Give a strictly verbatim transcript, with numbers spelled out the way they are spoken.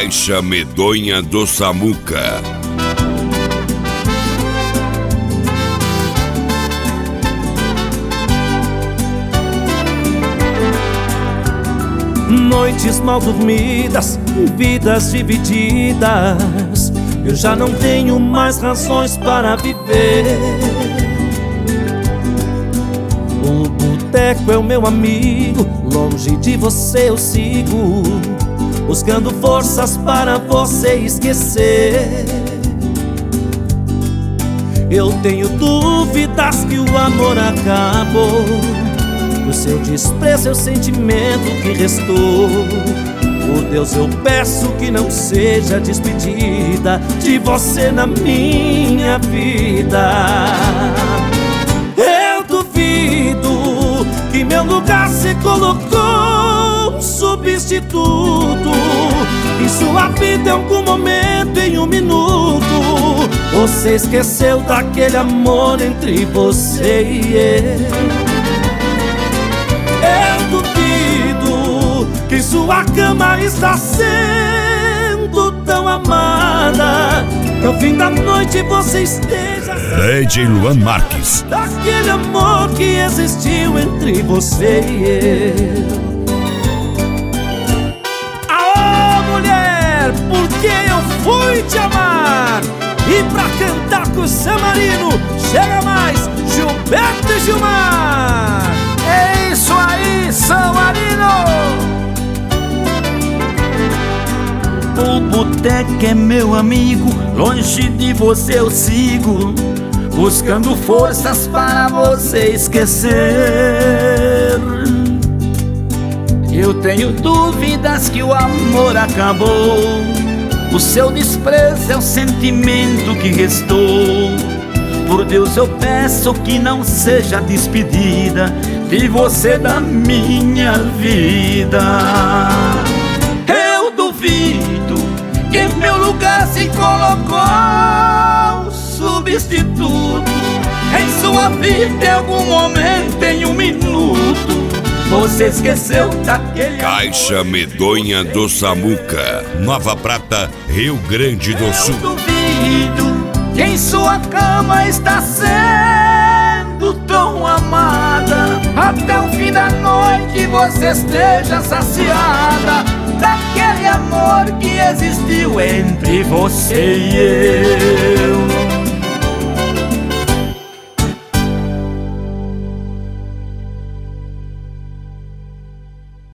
Caixa Medonha do Samuca. Noites mal dormidas, vidas divididas, eu já não tenho mais razões para viver. O boteco é o meu amigo, longe de você eu sigo, buscando forças para você esquecer. Eu tenho dúvidas que o amor acabou, o seu desprezo é o sentimento que restou. Por Deus eu peço que não seja despedida de você na minha vida. Eu duvido que meu lugar se colocou um substituto em sua vida em algum momento, em um minuto. Você esqueceu daquele amor entre você e eu. Eu duvido que sua cama está sendo tão amada, que ao fim da noite você esteja D J Luan Marques. daquele amor que existiu entre você e eu. Aô, mulher, porque eu fui te amar. E pra cantar com o San Marino, chega mais Gilberto e Gilmar. É isso aí, San Marino! O boteco é meu amigo, longe de você eu sigo, buscando forças para você esquecer. Eu tenho dúvidas que o amor acabou, o seu desprezo é o sentimento que restou. Por Deus eu peço que não seja despedida de você da minha vida. Eu duvido que em meu lugar se colocou um substituto em sua vida em algum momento, em um minuto. Você esqueceu daquele Caixa Medonha do Samuca, Nova Prata, Rio Grande do Sul. Eu duvido que em sua cama está sendo tão amada, até o fim da noite você esteja saciada daquele amor que existiu entre você e eu.